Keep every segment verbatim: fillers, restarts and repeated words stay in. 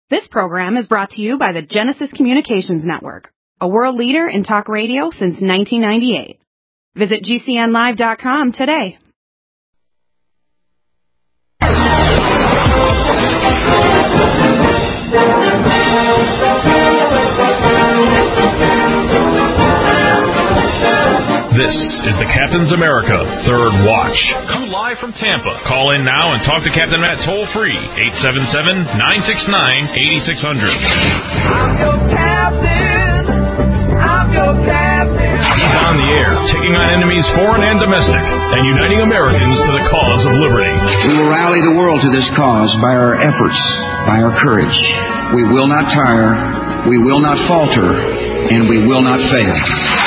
This program is brought to you by the Genesis Communications Network, a world leader in talk radio since nineteen ninety-eight. Visit G C N live dot com today. This is the Captain's America Third Watch. Come live from Tampa. Call in now and talk to Captain Matt toll-free, eight seven seven, nine six nine, eight six zero zero. I'm your captain. I'm your captain. He's on the air, taking on enemies foreign and domestic, and uniting Americans to the cause of liberty. We will rally the world to this cause by our efforts, by our courage. We will not tire, we will not falter, and we will not fail.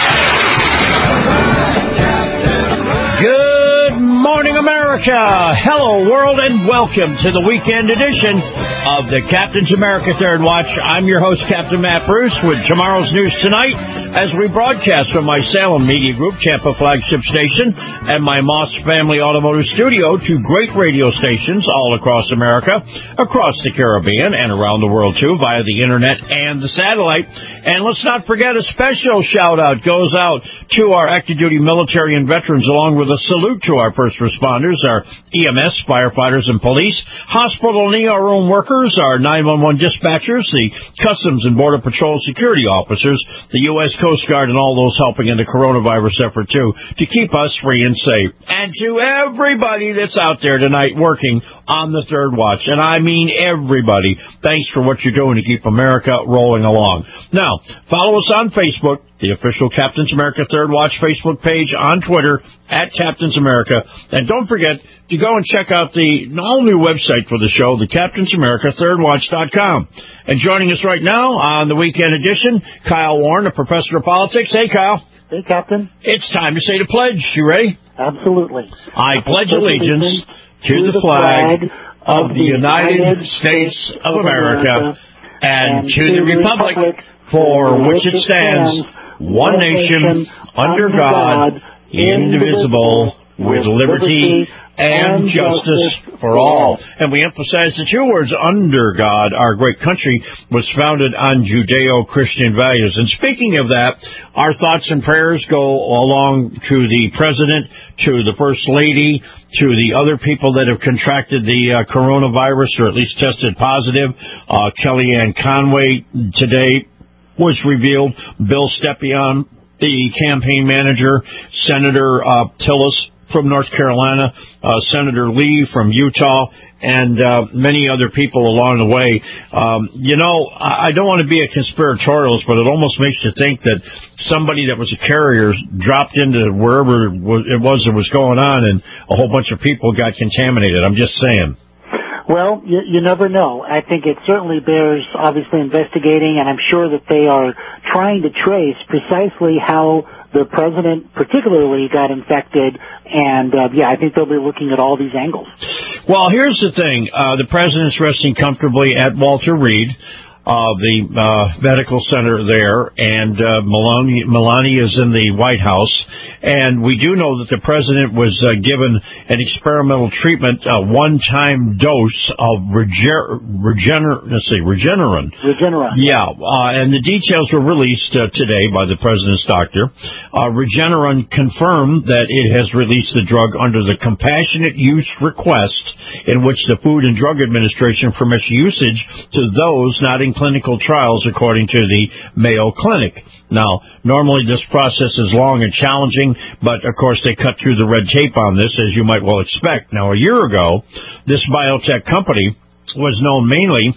Good morning, America. Hello, world, and welcome to the weekend edition of the Captain's America Third Watch. I'm your host, Captain Matt Bruce, with tomorrow's news tonight as we broadcast from my Salem Media Group, Tampa flagship station, and my Moss Family Automotive Studio to great radio stations all across America, across the Caribbean, and around the world, too, via the Internet and the satellite. And let's not forget, a special shout-out goes out to our active duty military and veterans, along with a salute to our first responders, our E M S, firefighters, and police, hospital and E R room workers, our nine one one dispatchers, the Customs and Border Patrol security officers, the U S Coast Guard, and all those helping in the coronavirus effort, too, to keep us free and safe. And to everybody that's out there tonight working on the Third Watch, and I mean everybody, thanks for what you're doing to keep America rolling along. Now, follow us on Facebook, the official Captain's America Third Watch Facebook page, on Twitter, at Captain's America, and don't forget to go and check out the all-new website for the show, the Captain's America Third Watch dot com. And joining us right now on the weekend edition, Kyle Warren, a professor of politics. Hey, Kyle. Hey, Captain. It's time to say the pledge. You ready? Absolutely. I pledge allegiance to the flag of the United States of America and to the republic for which it stands, one nation, under God, indivisible, with liberty and justice for all. And we emphasize the two words, under God. Our great country was founded on Judeo-Christian values. And speaking of that, our thoughts and prayers go along to the President, to the First Lady, to the other people that have contracted the uh, coronavirus, or at least tested positive. Uh, Kellyanne Conway today was revealed. Bill Stepien, the campaign manager, Senator uh, Tillis from North Carolina, uh, Senator Lee from Utah, and uh, many other people along the way. Um, you know, I, I don't want to be a conspiratorialist, but it almost makes you think that somebody that was a carrier dropped into wherever it was that was going on, and a whole bunch of people got contaminated. I'm just saying. Well, you, you never know. I think it certainly bears, obviously, investigating, and I'm sure that they are trying to trace precisely how the president particularly got infected, and, uh, yeah, I think they'll be looking at all these angles. Well, here's the thing. Uh, the president's resting comfortably at Walter Reed, Uh, the uh, medical center there, and uh, Melania, Melania is in the White House. And we do know that the president was uh, given an experimental treatment, a one-time dose of Reger- Regener- let's see, Regeneron. Regeneron. Yeah, uh, and the details were released uh, today by the president's doctor. Uh, Regeneron confirmed that it has released the drug under the compassionate use request, in which the Food and Drug Administration permits usage to those not in clinical trials, according to the Mayo Clinic. Now, normally this process is long and challenging, but of course they cut through the red tape on this, as you might well expect. Now, a year ago, this biotech company was known mainly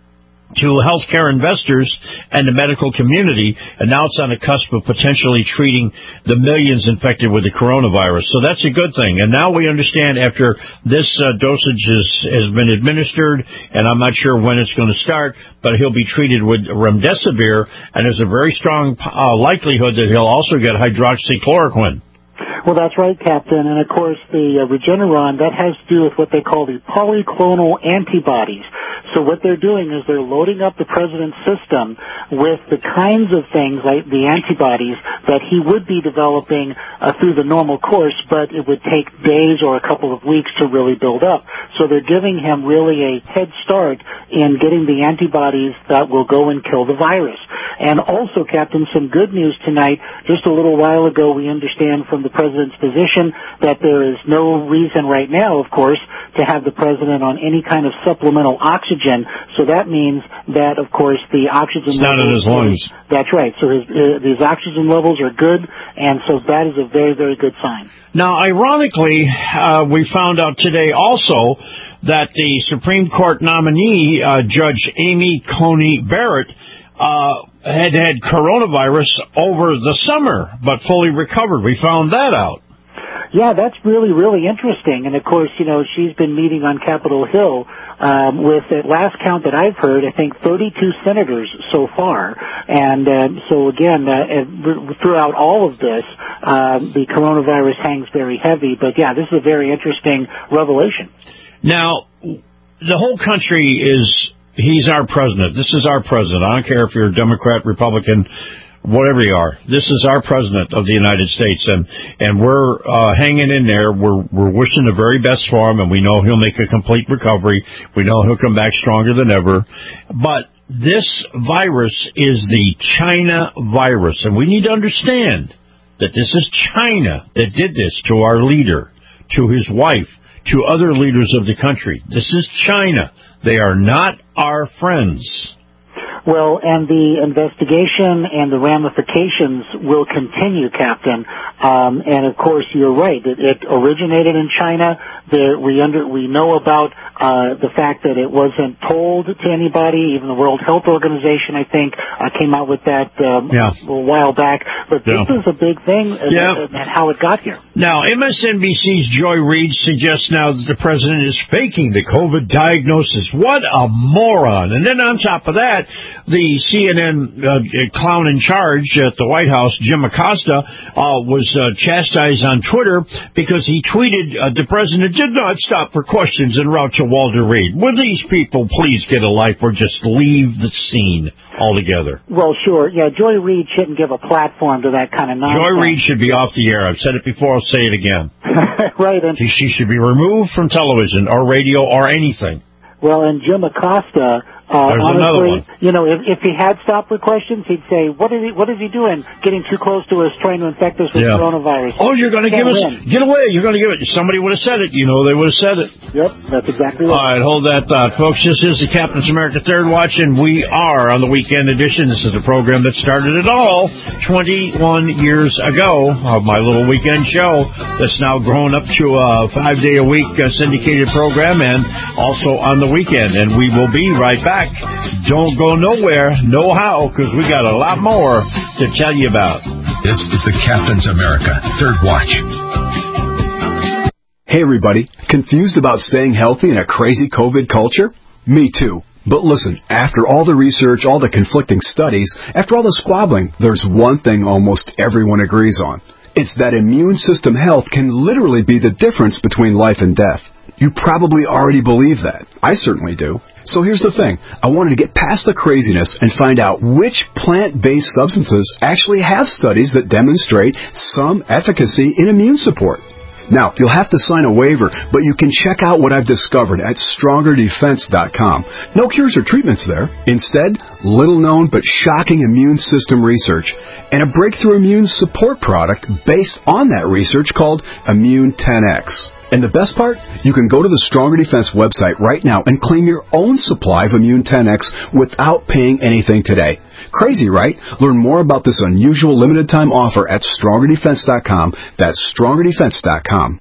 to healthcare investors and the medical community, and now it's on the cusp of potentially treating the millions infected with the coronavirus. So that's a good thing. And now we understand, after this uh, dosage is, has been administered, and I'm not sure when it's going to start, but he'll be treated with remdesivir, and there's a very strong uh, likelihood that he'll also get hydroxychloroquine. Well, that's right, Captain. And, of course, the uh, Regeneron, that has to do with what they call the polyclonal antibodies. So what they're doing is they're loading up the president's system with the kinds of things like the antibodies that he would be developing uh, through the normal course, but it would take days or a couple of weeks to really build up. So they're giving him really a head start in getting the antibodies that will go and kill the virus. And also, Captain, some good news tonight. Just a little while ago, we understand from the president's position that there is no reason right now, of course, to have the president on any kind of supplemental oxygen. So that means that, of course, the oxygen it's not levels... in his lungs. Are, that's right. So his, uh, his oxygen levels are good, and so that is a very, very good sign. Now, ironically, uh, we found out today also that the Supreme Court nominee, uh, Judge Amy Coney Barrett, uh, had had coronavirus over the summer, but fully recovered. We found that out. Yeah, that's really, really interesting. And, of course, you know, she's been meeting on Capitol Hill um, with, at last count that I've heard, I think thirty-two senators so far. And uh, so, again, uh, throughout all of this, uh, the coronavirus hangs very heavy. But, yeah, this is a very interesting revelation. Now, the whole country is, he's our president. This is our president. I don't care if you're a Democrat, Republican, whatever you are. This is our president of the United States, and and we're uh, hanging in there. We're we're wishing the very best for him, and we know he'll make a complete recovery. We know he'll come back stronger than ever. But this virus is the China virus, and we need to understand that this is China that did this to our leader, to his wife, to other leaders of the country. This is China. They are not our friends. Well, and the investigation and the ramifications will continue, Captain. Um, and of course, you're right. It, it originated in China. There, we under we know about uh, the fact that it wasn't told to anybody. Even the World Health Organization, I think, uh, came out with that um, yeah. a, a while back. But this yeah. is a big thing, and, yeah. and how it got here. Now, M S N B C's Joy Reid suggests now that the president is faking the COVID diagnosis. What a moron! And then on top of that, the C N N uh, clown in charge at the White House, Jim Acosta, uh, was uh, chastised on Twitter because he tweeted, uh, the president did not stop for questions en route to Walter Reed. Will these people please get a life or just leave the scene altogether? Well, sure. Yeah, Joy Reid shouldn't give a platform to that kind of nonsense. Joy Reid should be off the air. I've said it before. I'll say it again. Right. And she, she should be removed from television or radio or anything. Well, and Jim Acosta, uh, There's honestly, you know, if, if he had stopped for questions, he'd say, "What is he? What is he doing? Getting too close to us, trying to infect us with yeah. coronavirus." Oh, you're going to give us win. Get away! You're going to give it. Somebody would have said it. You know, they would have said it. Yep, that's exactly right. All right, hold that thought, folks. This is the Captain's America Third Watch, and we are on the weekend edition. This is the program that started it all twenty-one years ago of my little weekend show that's now grown up to a five-day-a-week uh, syndicated program and also on the weekend. And we will be right back. Don't go nowhere, no how, because we got a lot more to tell you about. This is the Captain's America Third Watch. Hey, everybody. Confused about staying healthy in a crazy COVID culture? Me too. But listen, after all the research, all the conflicting studies, after all the squabbling, there's one thing almost everyone agrees on. It's that immune system health can literally be the difference between life and death. You probably already believe that. I certainly do. So here's the thing. I wanted to get past the craziness and find out which plant-based substances actually have studies that demonstrate some efficacy in immune support. Now, you'll have to sign a waiver, but you can check out what I've discovered at stronger defense dot com. No cures or treatments there. Instead, little-known but shocking immune system research and a breakthrough immune support product based on that research called Immune ten X. And the best part? You can go to the Stronger Defense website right now and claim your own supply of Immune ten X without paying anything today. Crazy, right? Learn more about this unusual limited-time offer at stronger defense dot com. That's stronger defense dot com.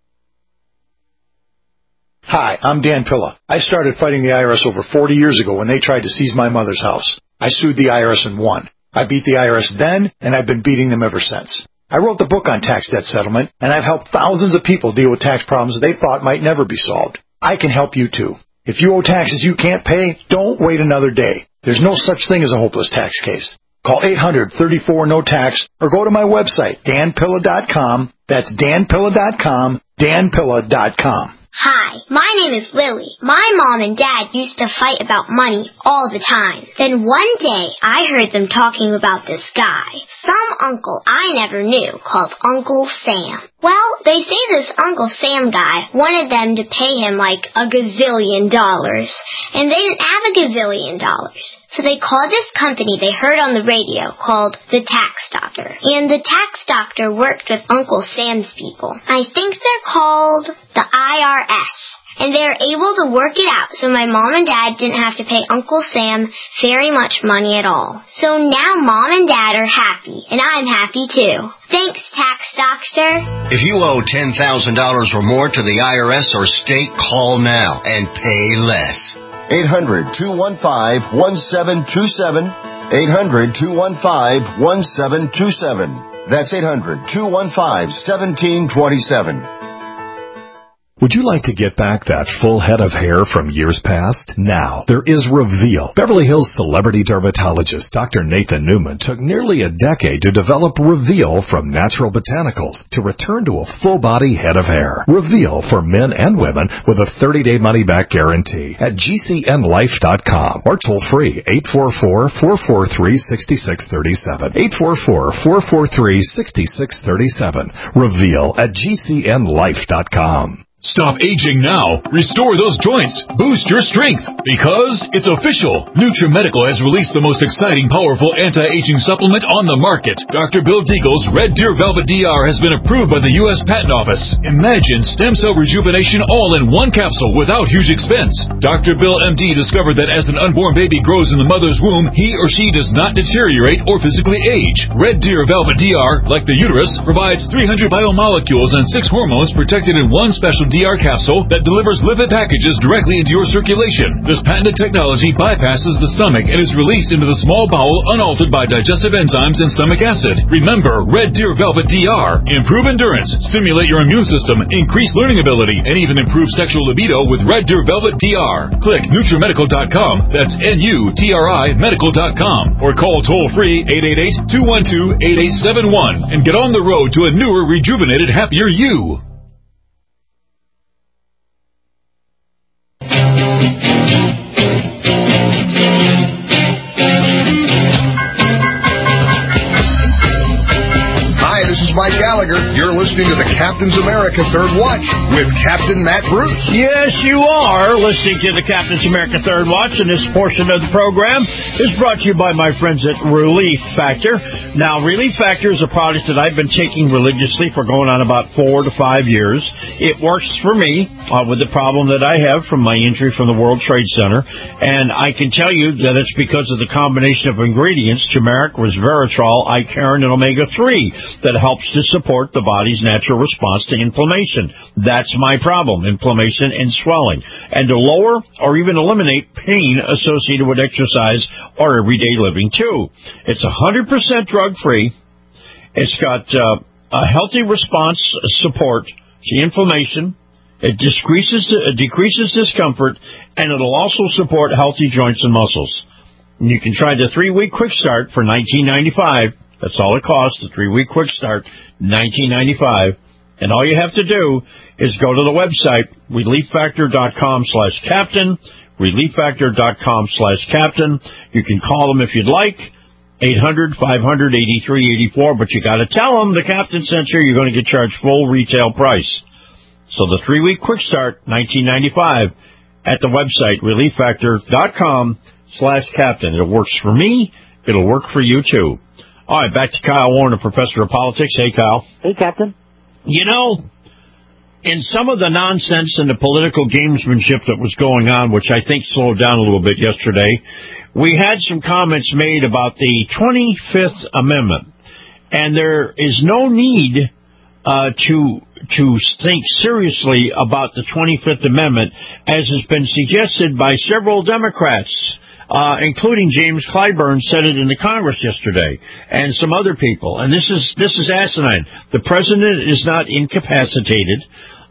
Hi, I'm Dan Pilla. I started fighting the I R S over forty years ago when they tried to seize my mother's house. I sued the I R S and won. I beat the I R S then, and I've been beating them ever since. I wrote the book on tax debt settlement, and I've helped thousands of people deal with tax problems they thought might never be solved. I can help you too. If you owe taxes you can't pay, don't wait another day. There's no such thing as a hopeless tax case. Call eight hundred, thirty-four, no tax or go to my website, dan pilla dot com. That's dan pilla dot com, dan pilla dot com. Hi, my name is Lily. My mom and dad used to fight about money all the time. Then one day, I heard them talking about this guy, some uncle I never knew, called Uncle Sam. Well, they say this Uncle Sam guy wanted them to pay him like a gazillion dollars, and they didn't have a gazillion dollars. So they called this company they heard on the radio called the Tax Doctor. And the Tax Doctor worked with Uncle Sam's people. I think they're called the I R S. And they were able to work it out so my mom and dad didn't have to pay Uncle Sam very much money at all. So now mom and dad are happy, and I'm happy too. Thanks, Tax Doctor. If you owe ten thousand dollars or more to the I R S or state, call now and pay less. eight hundred, two one five, one seven two seven. eight hundred, two one five, one seven two seven. That's eight hundred, two one five, one seven two seven. Would you like to get back that full head of hair from years past? Now, there is Reveal. Beverly Hills celebrity dermatologist Doctor Nathan Newman took nearly a decade to develop Reveal from natural botanicals to return to a full-body head of hair. Reveal for men and women with a thirty-day money-back guarantee at G C N life dot com or toll-free eight four four, four four three, six six three seven. eight four four, four four three, six six three seven. Reveal at G C N life dot com. Stop aging now. Restore those joints. Boost your strength. Because it's official. NutriMedical has released the most exciting, powerful anti-aging supplement on the market. Doctor Bill Deagle's Red Deer Velvet D R has been approved by the U S Patent Office. Imagine stem cell rejuvenation all in one capsule without huge expense. Doctor Bill M D discovered that as an unborn baby grows in the mother's womb, he or she does not deteriorate or physically age. Red Deer Velvet D R, like the uterus, provides three hundred biomolecules and six hormones protected in one special D R capsule that delivers lipid packages directly into your circulation. This patented technology bypasses the stomach and is released into the small bowel unaltered by digestive enzymes and stomach acid. Remember, Red Deer Velvet D R. Improve endurance, stimulate your immune system, increase learning ability, and even improve sexual libido with Red Deer Velvet D R. Click NutriMedical dot com. That's N U T R I medical dot com. Or call toll-free eight eight eight, two one two, eight eight seven one and get on the road to a newer, rejuvenated, happier you. This is Mike Gallagher. You're listening to the Captain's America Third Watch with Captain Matt Bruce. Yes, you are listening to the Captain's America Third Watch, and this portion of the program is brought to you by my friends at Relief Factor. Now, Relief Factor is a product that I've been taking religiously for going on about four to five years. It works for me uh, with the problem that I have from my injury from the World Trade Center, and I can tell you that it's because of the combination of ingredients, turmeric, resveratrol, icarin, and omega three, that helps to support the body's natural response to inflammation. That's my problem, inflammation and swelling, and to lower or even eliminate pain associated with exercise or everyday living, too. It's one hundred percent drug-free. It's got uh, a healthy response support to inflammation. It decreases, it decreases discomfort, and it'll also support healthy joints and muscles. And you can try the three-week quick start for nineteen ninety-five dollars. That's all it costs, the three-week quick start, nineteen ninety-five dollars. And all you have to do is go to the website, relief factor dot com slash captain, relief factor dot com slash captain. You can call them if you'd like, eight hundred, five hundred, eighty-three eighty-four, but you got to tell them the captain sent you, you're going to get charged full retail price. So the three-week quick start, nineteen ninety-five, at the website, relief factor dot com slash captain. It works for me. It'll work for you, too. All right, back to Kyle Warner, professor of politics. Hey, Kyle. Hey, Captain. You know, in some of the nonsense and the political gamesmanship that was going on, which I think slowed down a little bit yesterday, we had some comments made about the twenty-fifth Amendment. And there is no need uh, to to think seriously about the twenty-fifth Amendment, as has been suggested by several Democrats. Uh, including James Clyburn said it in the Congress yesterday, and some other people. And this is this is asinine. The president is not incapacitated.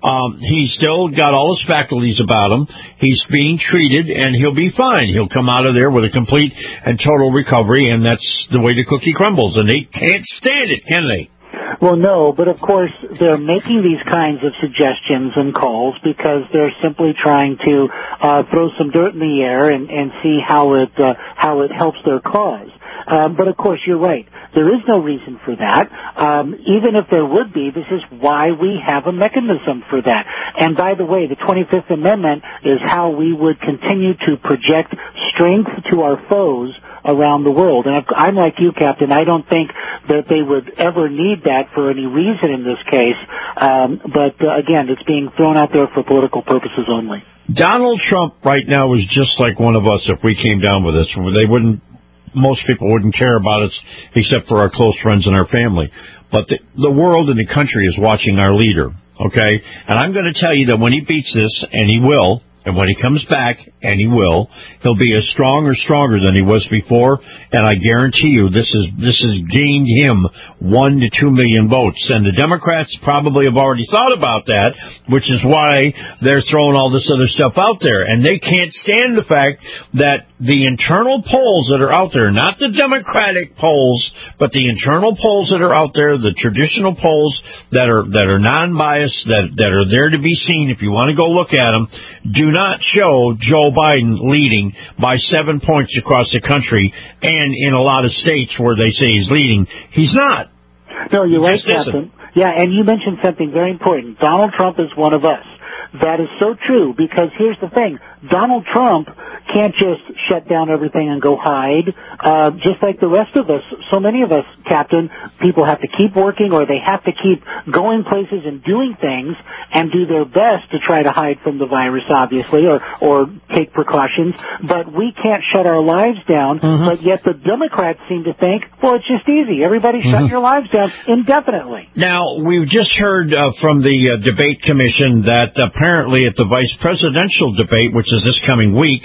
Um, he's still got all his faculties about him. He's being treated, and he'll be fine. He'll come out of there with a complete and total recovery, and that's the way the cookie crumbles. And they can't stand it, can they? Well, no, but of course they're making these kinds of suggestions and calls because they're simply trying to uh, throw some dirt in the air and, and see how it uh, how it helps their cause. Um, but of course, you're right. There is no reason for that. Um, even if there would be, this is why we have a mechanism for that. And by the way, the twenty-fifth Amendment is how we would continue to project strength to our foes around the world. And I'm like you, Captain. I don't think that they would ever need that for any reason in this case. Um, but uh, again, it's being thrown out there for political purposes only. Donald Trump right now is just like one of us if we came down with this. They wouldn't. Most people wouldn't care about us except for our close friends and our family. But the, the world and the country is watching our leader, okay? And I'm going to tell you that when he beats this, and he will, and when he comes back, and he will, he'll be as strong or stronger than he was before, and I guarantee you this is this has gained him one to two million votes. And the Democrats probably have already thought about that, which is why they're throwing all this other stuff out there. And they can't stand the fact that the internal polls that are out there, not the Democratic polls, but the internal polls that are out there, the traditional polls that are that are non-biased, that, that are there to be seen if you want to go look at them, do not show Joe Biden leading by seven points across the country, and in a lot of states where they say he's leading, he's not. No, you're right, Captain. Yeah, and you mentioned something very important. Donald Trump is one of us. That is so true, because here's the thing. Donald Trump can't just shut down everything and go hide. Uh, just like the rest of us, so many of us, Captain, people have to keep working or they have to keep going places and doing things and do their best to try to hide from the virus, obviously, or, or take precautions. But we can't shut our lives down, mm-hmm. but yet the Democrats seem to think, well, it's just easy. Everybody mm-hmm. shut your lives down indefinitely. Now, we've just heard uh, from the uh, debate commission that apparently at the vice presidential debate, which is this coming week,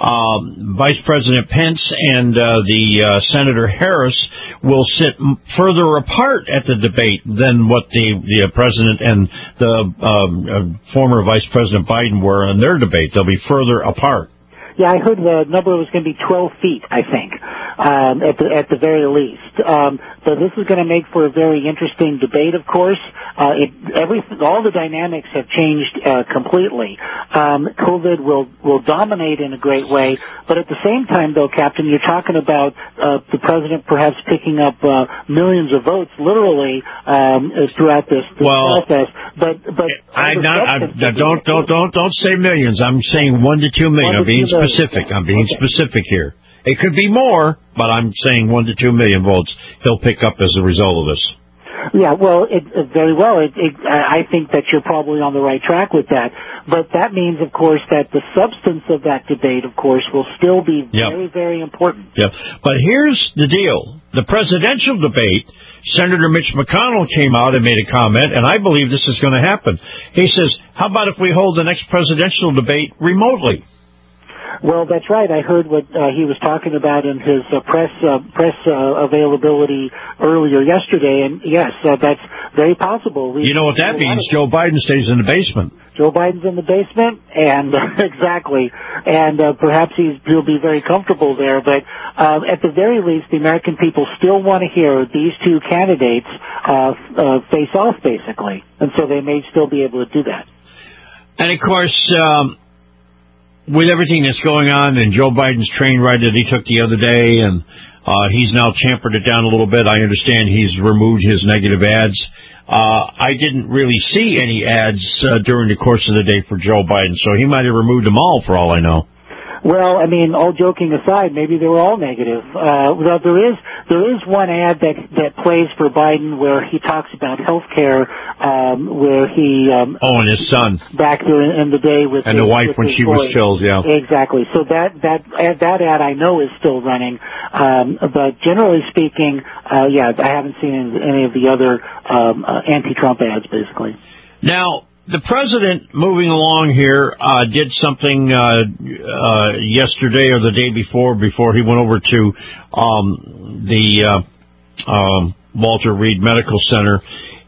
um, Vice President Pence and uh, the uh, Senator Harris will sit m- further apart at the debate than what the, the president and the um, uh, former Vice President Biden were in their debate. They'll be further apart. Yeah, I heard the number was going to be twelve feet, I think, um, at the at the very least. Um, so this is going to make for a very interesting debate, of course. Uh, it, every, all the dynamics have changed uh, completely. Um, COVID will, will dominate in a great way, but at the same time, though, Captain, you're talking about uh, the president perhaps picking up uh, millions of votes, literally, um, throughout this, this well, process. But but I not I, don't don't don't don't say millions. I'm saying one to two million. I'm being specific. I'm being okay. specific here. It could be more, but I'm saying one to two million votes he'll pick up as a result of this. Yeah, well, it, it, very well. It, it, I think that you're probably on the right track with that. But that means, of course, that the substance of that debate, of course, will still be yep. very, very important. Yeah. But here's the deal. The presidential debate, Senator Mitch McConnell came out and made a comment, and I believe this is going to happen. He says, how about if we hold the next presidential debate remotely? Well, that's right. I heard what uh, he was talking about in his uh, press uh, press uh, availability earlier yesterday, and yes, uh, that's very possible. We, you know what that means? Joe Biden stays in the basement. Joe Biden's in the basement, and uh, exactly, and uh, perhaps he's, he'll be very comfortable there. But uh, at the very least, the American people still want to hear these two candidates uh, uh, face off, basically, and so they may still be able to do that. And of course. Um With everything that's going on and Joe Biden's train ride that he took the other day, and uh, he's now chamfered it down a little bit. I understand he's removed his negative ads. Uh, I didn't really see any ads uh, during the course of the day for Joe Biden, so he might have removed them all for all I know. Well, I mean, all joking aside, maybe they were all negative. Uh, well, there is there is one ad that that plays for Biden where he talks about health care, um, where he um, oh, and his son back there in the day with and his, the wife when she boy. was killed. Yeah, exactly. So that that that ad I know is still running, um, but generally speaking, uh, yeah, I haven't seen any of the other um, uh, anti-Trump ads, basically. Now. The president, moving along here, uh, did something uh, uh, yesterday or the day before, before he went over to um, the uh, um, Walter Reed Medical Center.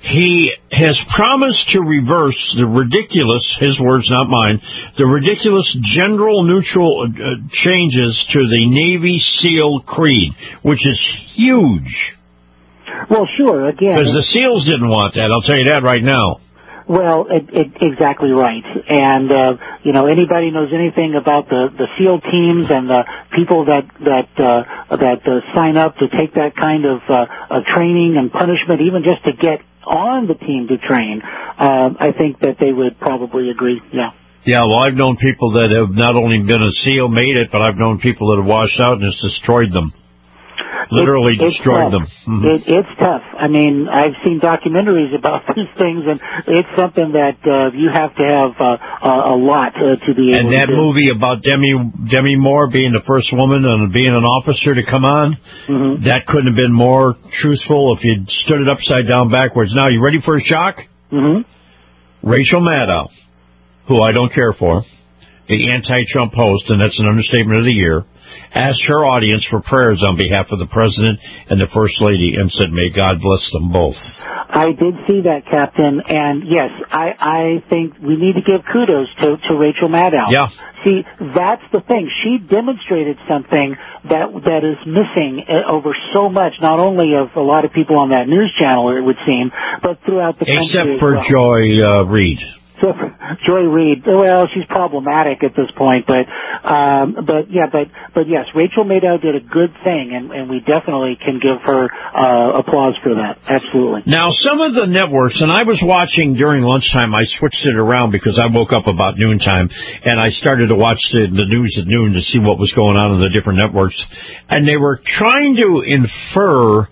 he has promised to reverse the ridiculous, his words, not mine, the ridiculous general neutral uh, changes to the Navy SEAL creed, which is huge. Well, sure, again. Because the SEALs didn't want that, I'll tell you that right now. Well, it, it, exactly right. And, uh, you know, anybody knows anything about the, the SEAL teams and the people that, that, uh, that uh, sign up to take that kind of, uh, uh, training and punishment, even just to get on the team to train, uh, I think that they would probably agree, yeah. Yeah, well, I've known people that have not only been a SEAL, made it, but I've known people that have washed out and just destroyed them. Literally it, destroyed them. Mm-hmm. It, it's tough. I mean, I've seen documentaries about these things, and it's something that uh, you have to have uh, a lot uh, to be able and that to do. movie about Demi Demi Moore being the first woman and being an officer to come on, mm-hmm. that couldn't have been more truthful if you'd stood it upside down backwards. Now, you ready for a shock? Mm-hmm. Rachel Maddow, who I don't care for, the anti-Trump host, and that's an understatement of the year, asked her audience for prayers on behalf of the president and the first lady and said, may God bless them both. I did see that, Captain, and yes, I, I think we need to give kudos to, to Rachel Maddow. Yeah. See, that's the thing. She demonstrated something that that is missing over so much, not only of a lot of people on that news channel, it would seem, but throughout the country. Except for well. Joy uh, Reid. So, Joy Reid, well, she's problematic at this point, but, um, but yeah, but, but yes, Rachel Maddow did a good thing, and, and we definitely can give her, uh, applause for that. Absolutely. Now, some of the networks, and I was watching during lunchtime, I switched it around because I woke up about noontime, and I started to watch the, the news at noon to see what was going on in the different networks, and they were trying to infer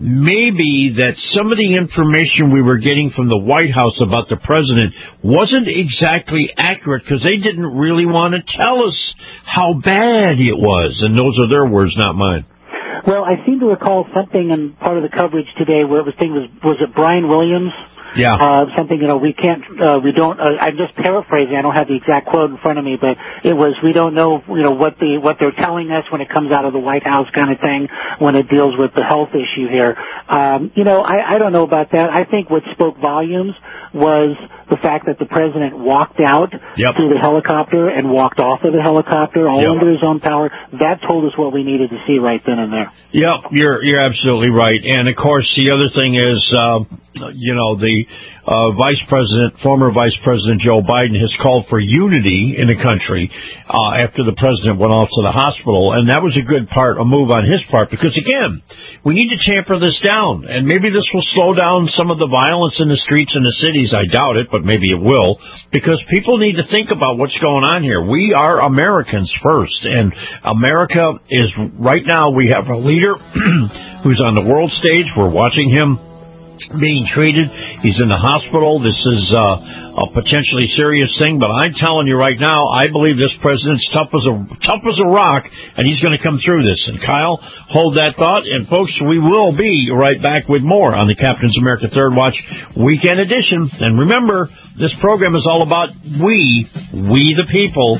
maybe that some of the information we were getting from the White House about the president wasn't exactly accurate because they didn't really want to tell us how bad it was. And those are their words, not mine. Well, I seem to recall something in part of the coverage today where it was, thing was, was it Brian Williams? Yeah. Uh, something, you know, we can't, uh, we don't, uh, I'm just paraphrasing, I don't have the exact quote in front of me, but it was, we don't know, you know, what the, what they're telling us when it comes out of the White House kind of thing, when it deals with the health issue here. Um, you know, I, I don't know about that. I think what spoke volumes was the fact that the president walked out yep. to the helicopter and walked off of the helicopter all yep. under his own power. That told us what we needed to see right then and there. Yep, you're, you're absolutely right. And of course, the other thing is, uh, you know, the, Uh, Vice President, former Vice President Joe Biden has called for unity in the country uh, after the president went off to the hospital, and that was a good part, a move on his part, because again, we need to tamper this down, and maybe this will slow down some of the violence in the streets and the cities. I doubt it, but maybe it will, because people need to think about what's going on here. We are Americans first, and America is, right now, we have a leader who's on the world stage. We're watching him being treated. He's in the hospital. This is uh, a potentially serious thing, but I'm telling you right now, I believe this president's tough as a tough as a rock, and he's going to come through this. And Kyle, hold that thought, and folks, we will be right back with more on the Captain's America Third Watch Weekend Edition. And remember, this program is all about we, we the people.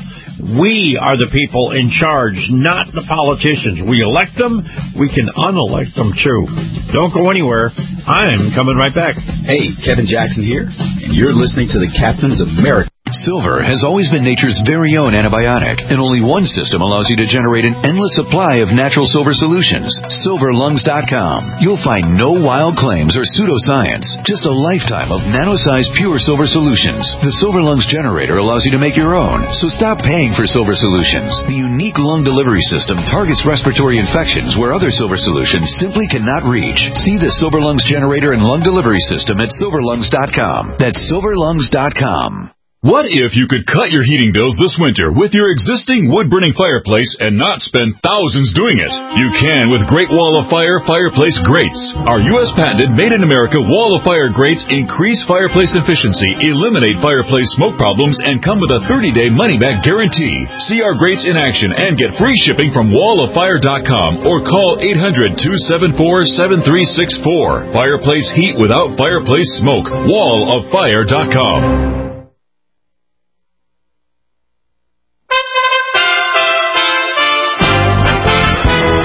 We are the people in charge, not the politicians. We elect them. We can unelect them, too. Don't go anywhere. I'm coming right back. Hey, Kevin Jackson here, and you're listening to the Captain's America. Silver has always been nature's very own antibiotic, and only one system allows you to generate an endless supply of natural silver solutions. silver lungs dot com. You'll find no wild claims or pseudoscience, just a lifetime of nano-sized pure silver solutions. The Silver Lungs generator allows you to make your own, so stop paying for silver solutions. The unique lung delivery system targets respiratory infections where other silver solutions simply cannot reach. See the Silver Lungs generator and lung delivery system at silver lungs dot com. That's silver lungs dot com. What if you could cut your heating bills this winter with your existing wood-burning fireplace and not spend thousands doing it? You can with Great Wall of Fire Fireplace Grates. Our U S patented made-in-America Wall of Fire grates increase fireplace efficiency, eliminate fireplace smoke problems, and come with a thirty-day money-back guarantee. See our grates in action and get free shipping from wall of fire dot com or call eight hundred, two seven four, seven three six four. Fireplace heat without fireplace smoke. wall of fire dot com.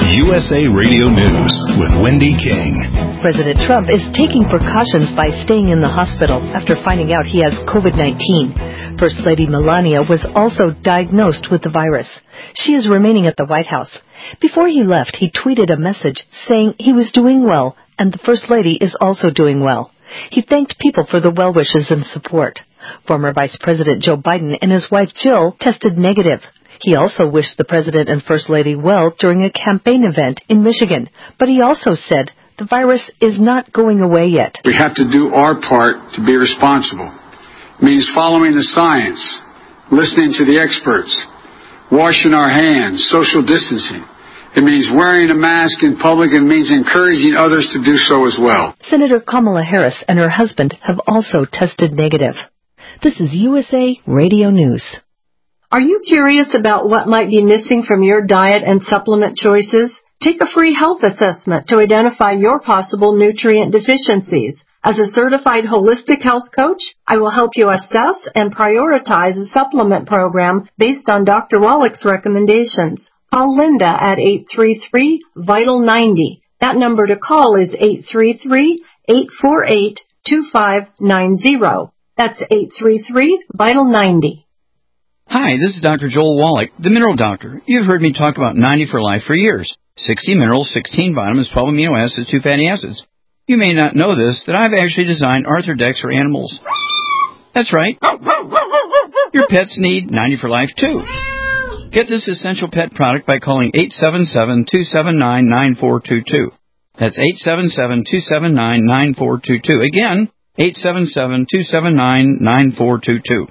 U S A Radio News with Wendy King. President Trump is taking precautions by staying in the hospital after finding out he has COVID nineteen. First Lady Melania was also diagnosed with the virus. She is remaining at the White House. Before he left, he tweeted a message saying he was doing well and the First Lady is also doing well. He thanked people for the well wishes and support. Former Vice President Joe Biden and his wife Jill tested negative. He also wished the President and First Lady well during a campaign event in Michigan, but he also said the virus is not going away yet. We have to do our part to be responsible. It means following the science, listening to the experts, washing our hands, social distancing. It means wearing a mask in public and means encouraging others to do so as well. Senator Kamala Harris and her husband have also tested negative. This is U S A Radio News. Are you curious about what might be missing from your diet and supplement choices? Take a free health assessment to identify your possible nutrient deficiencies. As a certified holistic health coach, I will help you assess and prioritize a supplement program based on Doctor Wallach's recommendations. Call Linda at eight three three, VITAL ninety. That number to call is eight three three, eight four eight, two five nine zero. That's eight three three, VITAL ninety. Hi, this is Doctor Joel Wallach, the Mineral Doctor. You've heard me talk about ninety for Life for years. sixty minerals, sixteen vitamins, twelve amino acids, two fatty acids. You may not know this, that I've actually designed Arthrodex for animals. That's right. Your pets need ninety for Life, too. Get this essential pet product by calling eight seven seven, two seven nine, nine four two two. That's eight seven seven, two seven nine, nine four two two. Again, eight seven seven, two seven nine, nine four two two.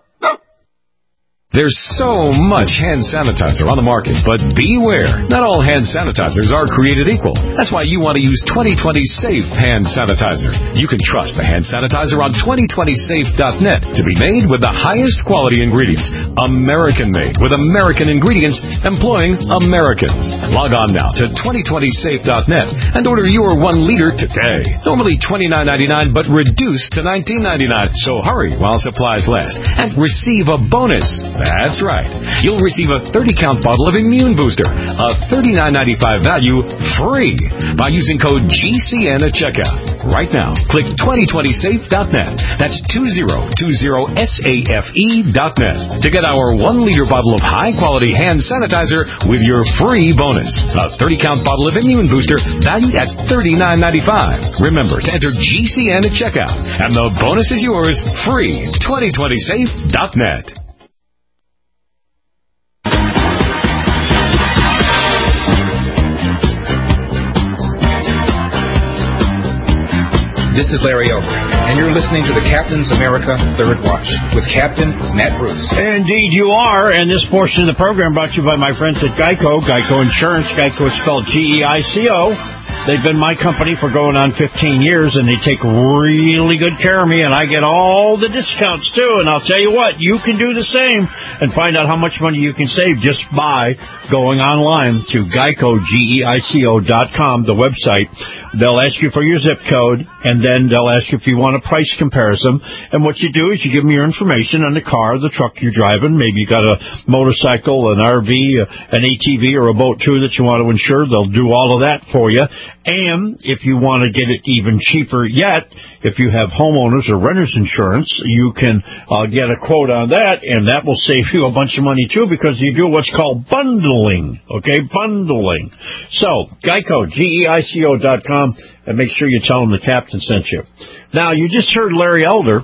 There's so much hand sanitizer on the market, but beware. Not all hand sanitizers are created equal. That's why you want to use twenty twenty Safe Hand Sanitizer. You can trust the hand sanitizer on twenty twenty safe dot net to be made with the highest quality ingredients. American-made with American ingredients employing Americans. Log on now to twenty twenty safe dot net and order your one liter today. Normally twenty-nine ninety-nine, but reduced to nineteen ninety-nine. So hurry while supplies last and receive a bonus. That's right. You'll receive a thirty count bottle of Immune Booster, a thirty-nine ninety-five value, free by using code G C N at checkout. Right now, click twenty twenty safe dot net. That's two zero two zero safe dot net to get our one liter bottle of high-quality hand sanitizer with your free bonus. A thirty count bottle of Immune Booster valued at thirty-nine ninety-five. Remember to enter G C N at checkout, and the bonus is yours free. twenty twenty safe dot net. This is Larry Elder, and you're listening to the Captain's America Third Watch with Captain Matt Bruce. Indeed you are, and this portion of the program brought to you by my friends at Geico. Geico Insurance. Geico is spelled G E I C O. They've been my company for going on fifteen years, and they take really good care of me, and I get all the discounts, too. And I'll tell you what, you can do the same and find out how much money you can save just by going online to Geico, G E I C O dot com, the website. They'll ask you for your zip code, and then they'll ask you if you want a price comparison. And what you do is you give them your information on the car, the truck you're driving. Maybe you got a motorcycle, an R V, an A T V, or a boat, too, that you want to insure. They'll do all of that for you. And if you want to get it even cheaper yet, if you have homeowners or renters insurance, you can uh, get a quote on that, and that will save you a bunch of money, too, because you do what's called bundling, okay, bundling. So, Geico, G E I C O dot com, and make sure you tell them the captain sent you. Now, you just heard Larry Elder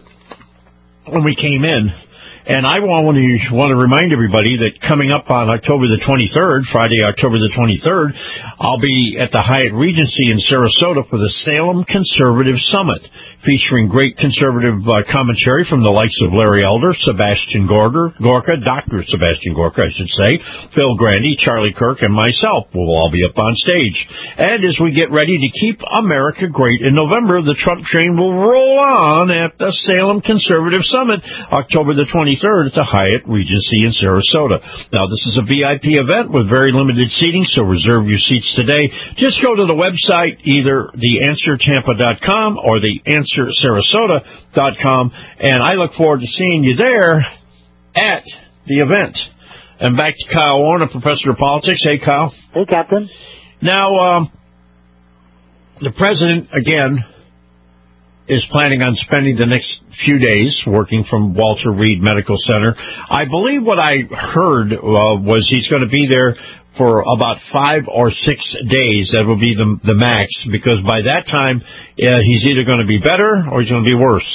when we came in. And I want to, want to remind everybody that coming up on October the twenty-third, Friday, October the twenty-third, I'll be at the Hyatt Regency in Sarasota for the Salem Conservative Summit, featuring great conservative uh, commentary from the likes of Larry Elder, Sebastian Gorka, Gorka, Doctor Sebastian Gorka, I should say, Phil Grandy, Charlie Kirk, and myself will all be up on stage. And as we get ready to keep America great in November, the Trump train will roll on at the Salem Conservative Summit, October the twenty-third. Third at the Hyatt Regency in Sarasota. Now, this is a V I P event with very limited seating, so reserve your seats today. Just go to the website, either the answer tampa dot com or the answer sarasota dot com, and I look forward to seeing you there at the event. And back to Kyle Warner, Professor of Politics. Hey, Kyle. Hey, Captain. Now, um, the president, again, is planning on spending the next few days working from Walter Reed Medical Center. I believe what I heard uh, was he's going to be there for about five or six days. That will be the, the max, because by that time, uh, he's either going to be better or he's going to be worse.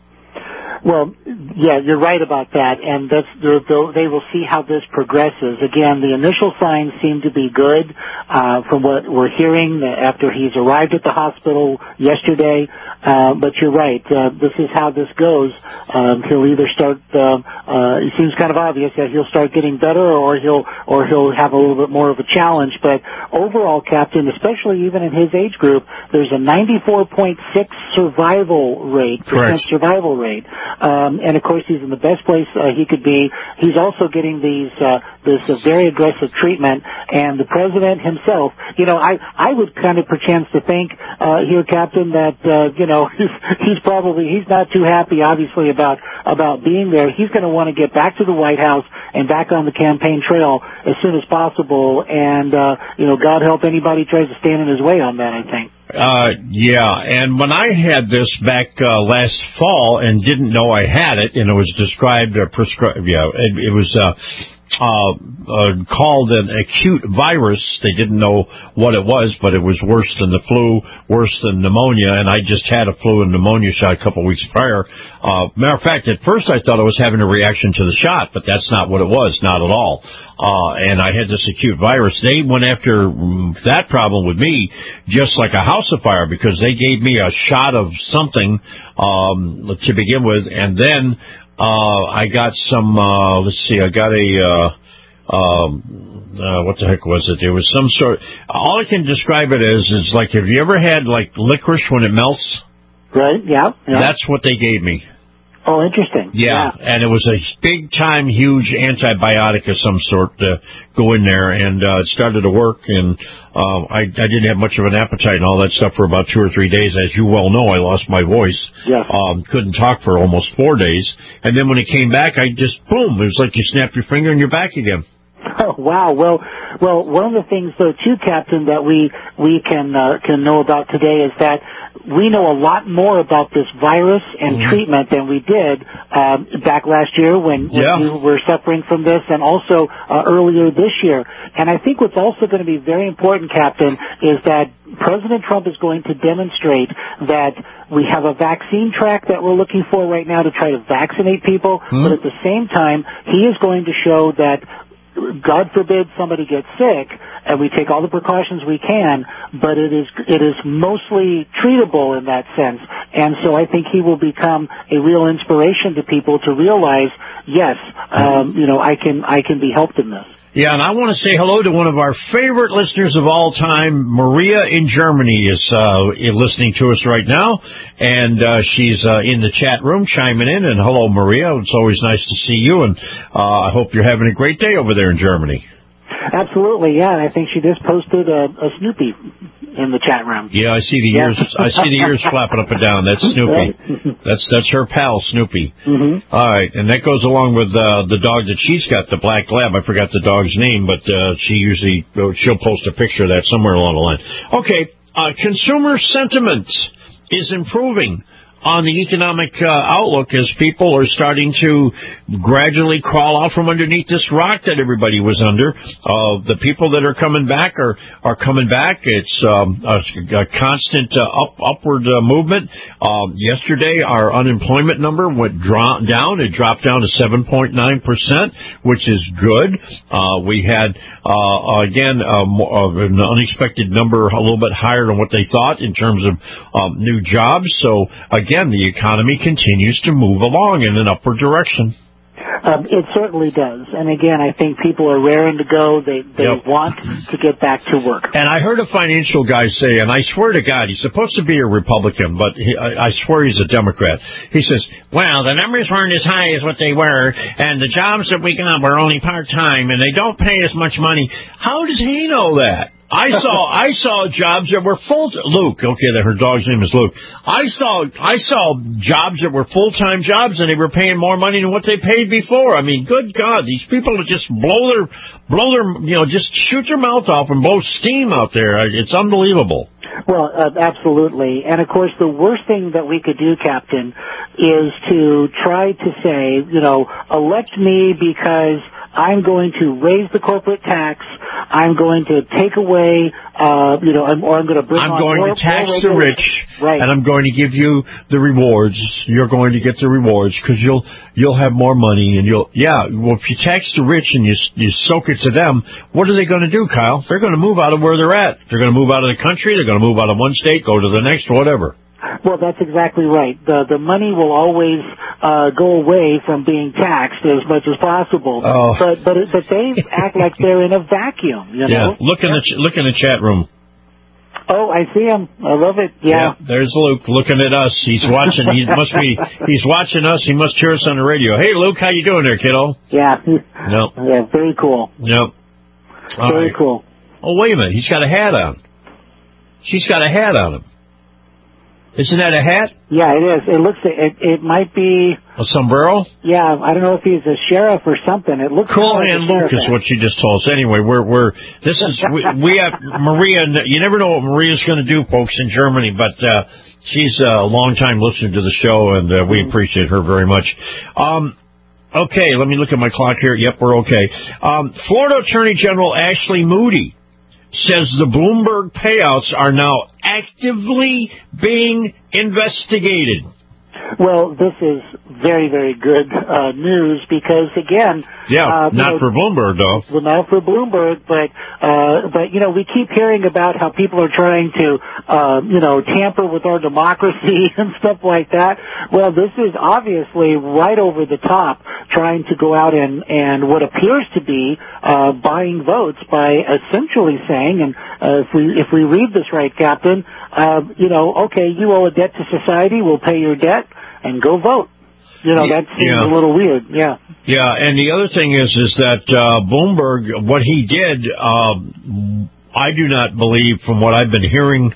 Well, yeah, you're right about that, and that's, they will see how this progresses. Again, the initial signs seem to be good uh, from what we're hearing after he's arrived at the hospital yesterday. Uh, but you're right. Uh, this is how this goes. Um, he'll either start. Uh, uh, it seems kind of obvious that he'll start getting better, or he'll or he'll have a little bit more of a challenge. But overall, Captain, especially even in his age group, there's a ninety-four point six survival rate, percent survival rate. Um, and of course, he's in the best place uh, he could be. He's also getting these uh, this uh, very aggressive treatment. And the president himself, you know, I I would kind of perchance to think uh, here, Captain, that uh, you know. He's, he's probably, he's not too happy, obviously, about, about being there. He's going to want to get back to the White House and back on the campaign trail as soon as possible. And, uh, you know, God help anybody tries to stand in his way on that, I think. Uh, yeah, and when I had this back uh, last fall and didn't know I had it, and it was described, or prescribed, yeah, it, it was, uh, Uh, uh, called an acute virus. They didn't know what it was, but it was worse than the flu, worse than pneumonia, and I just had a flu and pneumonia shot a couple of weeks prior. Uh, matter of fact, at first I thought I was having a reaction to the shot, but that's not what it was, not at all. Uh, and I had this acute virus. They went after that problem with me just like a house afire, because they gave me a shot of something um, to begin with, and then Uh, I got some, uh, let's see, I got a, uh, um, uh, what the heck was it? There was some sort, all I can describe it as is like, have you ever had like licorice when it melts? Right, yeah. yeah. That's what they gave me. Oh, interesting. Yeah, yeah, and it was a big-time, huge antibiotic of some sort to go in there, and uh, it started to work, and uh, I, I didn't have much of an appetite and all that stuff for about two or three days. As you well know, I lost my voice. Yeah. Um, couldn't talk for almost four days, and then when it came back, I just, boom, it was like you snapped your finger and you're back again. Oh, wow. Well, well, one of the things, though, too, Captain, that we we can uh, can know about today is that we know a lot more about this virus and mm-hmm. treatment than we did um, back last year when, when yeah. we were suffering from this, and also uh, earlier this year. And I think what's also going to be very important, Captain, is that President Trump is going to demonstrate that we have a vaccine track that we're looking for right now to try to vaccinate people, mm-hmm. but at the same time, he is going to show that God forbid somebody gets sick, and we take all the precautions we can, but it is it is mostly treatable in that sense. And so I think he will become a real inspiration to people to realize, yes, um, you know, I can I can be helped in this. Yeah, and I want to say hello to one of our favorite listeners of all time. Maria in Germany is uh, listening to us right now, and uh, she's uh, in the chat room chiming in. And hello, Maria. It's always nice to see you, and uh, I hope you're having a great day over there in Germany. Absolutely, yeah. And I think she just posted a, a Snoopy in the chat room. Yeah, I see the ears. Yeah. I see the ears flapping up and down. That's Snoopy. That's that's her pal, Snoopy. Mm-hmm. All right, and that goes along with uh, the dog that she's got, the black lab. I forgot the dog's name, but uh, she usually she'll post a picture of that somewhere along the line. Okay, uh, consumer sentiment is improving on the economic uh, outlook as people are starting to gradually crawl out from underneath this rock that everybody was under. Uh, the people that are coming back are, are coming back. It's um, a, a constant uh, up, upward uh, movement. Um, yesterday, our unemployment number went dro- down. It dropped down to seven point nine percent, which is good. Uh, we had, uh, again, uh, an unexpected number a little bit higher than what they thought in terms of um, new jobs. So, again, Again, the economy continues to move along in an upward direction. Um, it certainly does. And again, I think people are raring to go. They they yep. want to get back to work. And I heard a financial guy say, and I swear to God, he's supposed to be a Republican, but he, I, I swear he's a Democrat. He says, well, the numbers weren't as high as what they were, and the jobs that we got were only part-time, and they don't pay as much money. How does he know that? I saw I saw jobs that were full. Luke, okay, that her dog's name is Luke. I saw I saw jobs that were full time jobs, and they were paying more money than what they paid before. I mean, good God, these people just blow their blow their you know just shoot their mouth off and blow steam out there. It's unbelievable. Well, uh, absolutely. And, of course, the worst thing that we could do, Captain, is to try to say, you know, elect me because I'm going to raise the corporate tax. I'm going to take away, uh, you know, or I'm going to bring I'm on going more, to tax more the rich, right. and I'm going to give you the rewards. You're going to get the rewards because you'll you'll have more money, and you'll yeah. Well, if you tax the rich and you you soak it to them, what are they going to do, Kyle? They're going to move out of where they're at. They're going to move out of the country. They're going to move out of one state, go to the next, whatever. Well, that's exactly right. The the money will always uh, go away from being taxed as much as possible. Oh. But but but they act like they're in a vacuum. You know? Yeah. Look in the ch- look in the chat room. Oh, I see him. I love it. Yeah. yeah. There's Luke looking at us. He's watching. He must be. He's watching us. He must hear us on the radio. Hey, Luke, how you doing there, kiddo? Yeah. No. Yeah. Very cool. Yep. All very right. cool. Oh, wait a minute. He's got a hat on. She's got a hat on him. Isn't that a hat? Yeah, it is. It looks. It it might be a sombrero. Yeah, I don't know if he's a sheriff or something. It looks. Cool like Hand Luke is what she just told us. Anyway, we're we're this is we, we have Maria. You never know what Maria's going to do, folks, in Germany. But uh, she's a long time listener to the show, and uh, we appreciate her very much. Um, okay, let me look at my clock here. Yep, we're okay. Um, Florida Attorney General Ashley Moody says the Bloomberg payouts are now actively being investigated. Well, this is very, very good uh, news because, again... Yeah, uh, not know, for Bloomberg, though. Well, not for Bloomberg, but, uh, but you know, we keep hearing about how people are trying to, uh, you know, tamper with our democracy and stuff like that. Well, this is obviously right over the top, trying to go out and, and what appears to be uh, buying votes by essentially saying, and uh, if we if we read this right, Captain, uh, you know, okay, you owe a debt to society, we'll pay your debt, and go vote. You know, that seems yeah. a little weird, yeah. Yeah, and the other thing is, is that uh, Bloomberg, what he did, uh, I do not believe, from what I've been hearing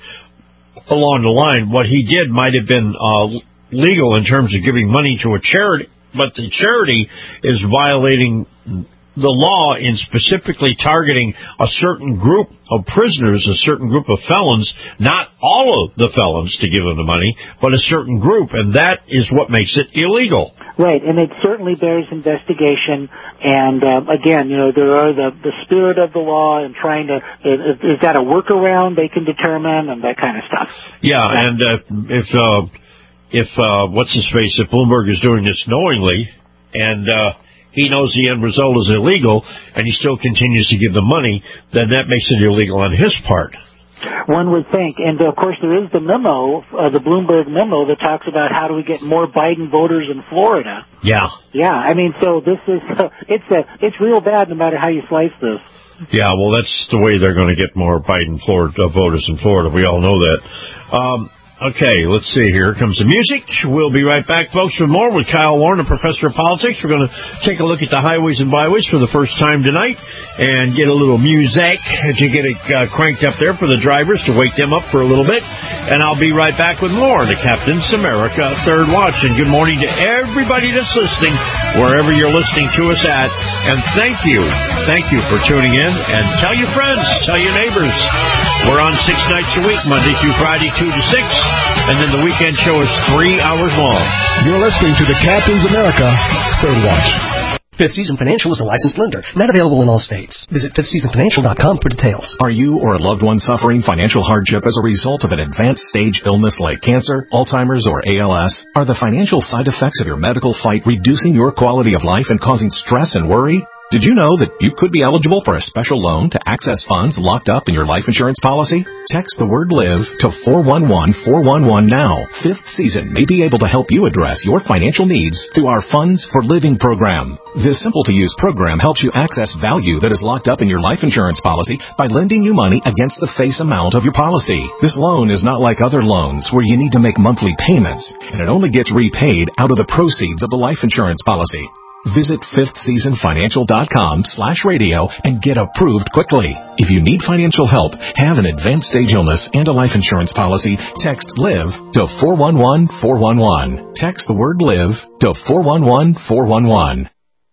along the line, what he did might have been uh, legal in terms of giving money to a charity, but the charity is violating the law in specifically targeting a certain group of prisoners, a certain group of felons, not all of the felons to give them the money, but a certain group, and that is what makes it illegal. Right, and it certainly bears investigation, and uh, again, you know, there are the, the spirit of the law and trying to, is, is that a workaround they can determine, and that kind of stuff. Yeah, yeah. and uh, if, uh, if uh, what's his face, if Bloomberg is doing this knowingly, and uh, he knows the end result is illegal, and he still continues to give the money, then that makes it illegal on his part. One would think. And, of course, there is the memo, uh, the Bloomberg memo, that talks about how do we get more Biden voters in Florida. Yeah. Yeah, I mean, so this is, uh, it's a, it's real bad no matter how you slice this. Yeah, well, that's the way they're going to get more Biden Florida uh, voters in Florida. We all know that. Um, Okay, let's see. Here comes the music. We'll be right back, folks, with more with Kyle Warren, a professor of politics. We're going to take a look at the highways and byways for the first time tonight and get a little music to get it uh, cranked up there for the drivers to wake them up for a little bit. And I'll be right back with more to Captain's America Third Watch. And good morning to everybody that's listening, wherever you're listening to us at. And thank you. Thank you for tuning in. And tell your friends, tell your neighbors. We're on six nights a week, Monday through Friday, two to six. And then the weekend show is three hours long. You're listening to the Captain's America Third Watch. Fifth Season Financial is a licensed lender. Not available in all states. Visit fifth season financial dot com for details. Are you or a loved one suffering financial hardship as a result of an advanced stage illness like cancer, Alzheimer's, or A L S? Are the financial side effects of your medical fight reducing your quality of life and causing stress and worry? Did you know that you could be eligible for a special loan to access funds locked up in your life insurance policy? Text the word LIVE to four one one four one one now. Fifth Season may be able to help you address your financial needs through our Funds for Living program. This simple-to-use program helps you access value that is locked up in your life insurance policy by lending you money against the face amount of your policy. This loan is not like other loans where you need to make monthly payments, and it only gets repaid out of the proceeds of the life insurance policy. Visit fifth season financial dot com slash radio and get approved quickly. If you need financial help, have an advanced stage illness and a life insurance policy, text LIVE to four one one four one one. Text the word LIVE to four one one four one one.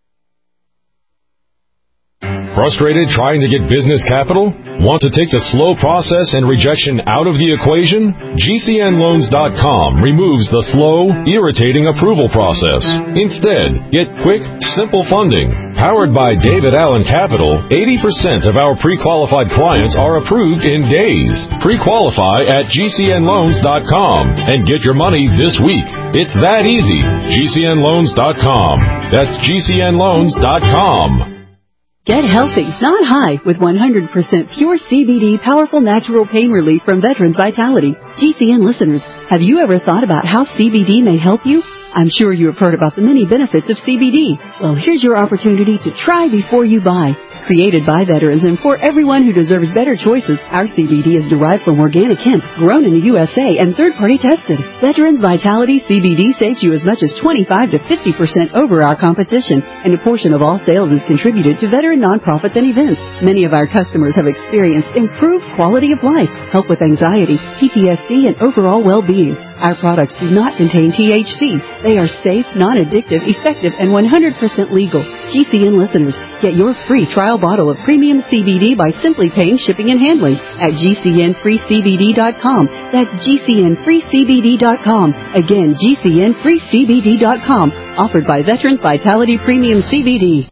Frustrated trying to get business capital? Want to take the slow process and rejection out of the equation? G C N loans dot com removes the slow, irritating approval process. Instead, get quick, simple funding. Powered by David Allen Capital, eighty percent of our pre-qualified clients are approved in days. Pre-qualify at G C N loans dot com and get your money this week. It's that easy. G C N loans dot com. That's G C N loans dot com. Get healthy, not high, with one hundred percent pure C B D powerful natural pain relief from Veterans Vitality. G C N listeners, have you ever thought about how C B D may help you? I'm sure you have heard about the many benefits of C B D. Well, here's your opportunity to try before you buy. Created by veterans and for everyone who deserves better choices, our C B D is derived from organic hemp, grown in the U S A and third-party tested. Veterans Vitality C B D saves you as much as twenty-five to fifty percent over our competition, and a portion of all sales is contributed to veteran nonprofits and events. Many of our customers have experienced improved quality of life, help with anxiety, P T S D, and overall well-being. Our products do not contain T H C. They are safe, non-addictive, effective, and one hundred percent legal. G C N listeners, get your free trial bottle of premium C B D by simply paying shipping and handling at G C N free C B D dot com. That's G C N free C B D dot com. Again, G C N free C B D dot com. Offered by Veterans Vitality Premium C B D.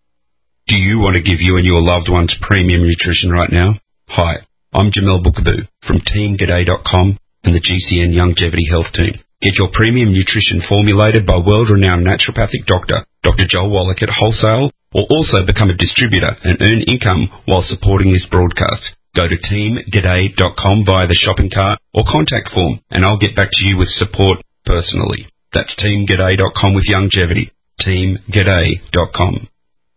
Do you want to give you and your loved ones premium nutrition right now? Hi, I'm Jamel Bookaboo from Team G'day dot com and the G C N Longevity Health Team. Get your premium nutrition formulated by world-renowned naturopathic doctor, Doctor Joel Wallach at wholesale, or also become a distributor and earn income while supporting this broadcast. Go to Team G'day dot com via the shopping cart or contact form, and I'll get back to you with support personally. That's Team G'day dot com with longevity. Team G'day dot com.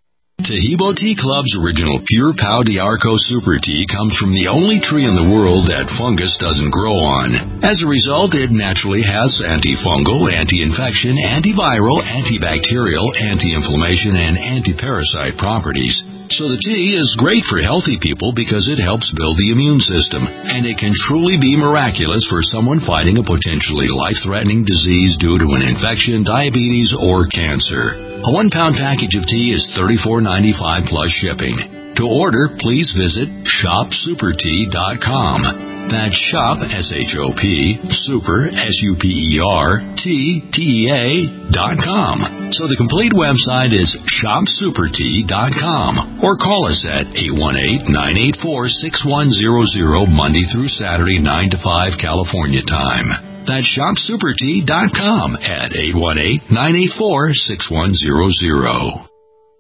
Tahibo Tea Club's original Pure Pau D'Arco Super Tea comes from the only tree in the world that fungus doesn't grow on. As a result, it naturally has antifungal, anti-infection, antiviral, antibacterial, anti-inflammation, and anti-parasite properties. So the tea is great for healthy people because it helps build the immune system, and it can truly be miraculous for someone fighting a potentially life-threatening disease due to an infection, diabetes, or cancer. A one-pound package of tea is thirty-four ninety-five plus shipping. To order, please visit shop super tea dot com. That's shop, S H O P, super, S U P E R, T, T E A, dot com. So the complete website is shop super tea dot com. Or call us at eight one eight, nine eight four, six one zero zero Monday through Saturday, nine to five California time. That's shop super tea dot com at eight one eight, nine eight four, six one zero zero.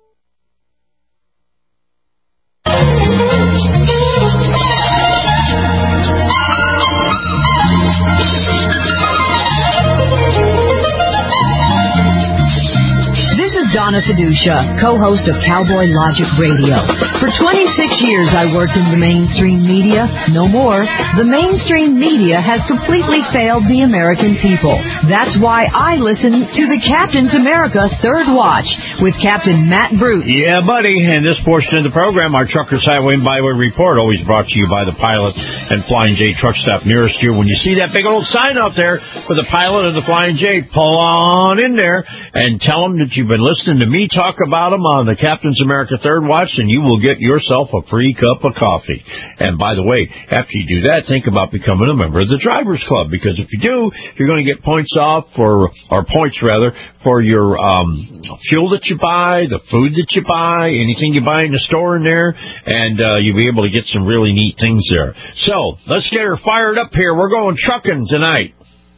Donna Fiducia, co-host of Cowboy Logic Radio. For twenty-six years, I worked in the mainstream media. No more. The mainstream media has completely failed the American people. That's why I listen to the Captain's America Third Watch with Captain Matt Bruce. Yeah, buddy. And this portion of the program, our Truckers Highway and Byway Report, always brought to you by the pilot and Flying J truck stop nearest you. When you see that big old sign out there for the pilot and the Flying J, pull on in there and tell them that you've been listening Listen to me talk about them on the Captain's America Third Watch, and you will get yourself a free cup of coffee. And by the way, after you do that, think about becoming a member of the Drivers Club, because if you do, you're going to get points off for, or points rather, for your um, fuel that you buy, the food that you buy, anything you buy in the store in there, and uh, you'll be able to get some really neat things there. So let's get her fired up here. We're going trucking tonight.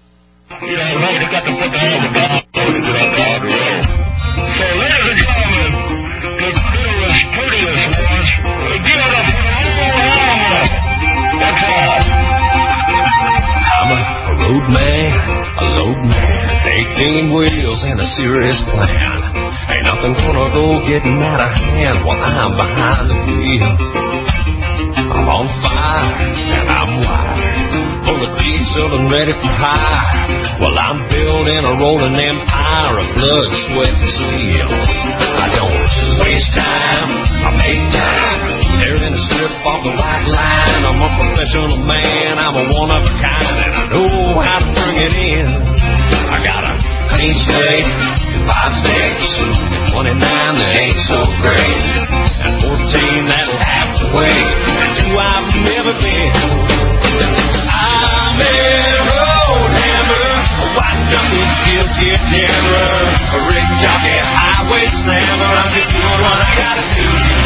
So, ladies and gentlemen, the prettiest, prettiest ones, give it up for the road. That's all. I'm a, a road man, a load man, eighteen wheels and a serious plan. Ain't nothing gonna go getting out of hand while I'm behind the wheel. I'm on fire and I'm wired, full of diesel diesel and ready for hire. Well, I'm building a rolling empire of blood, sweat, and steel. I don't waste time, I make time. Tearing a strip off the white line. I'm a professional man, I'm a one of a kind, and I know how to bring it in. I got a clean slate, five steaks, twenty-nine that ain't so great, and fourteen that'll have to wait, and two I've never been. I'm a road hammer, a white jungle steel kid jammer, a rig jockey, highway slammer. I'm just doing what I gotta do.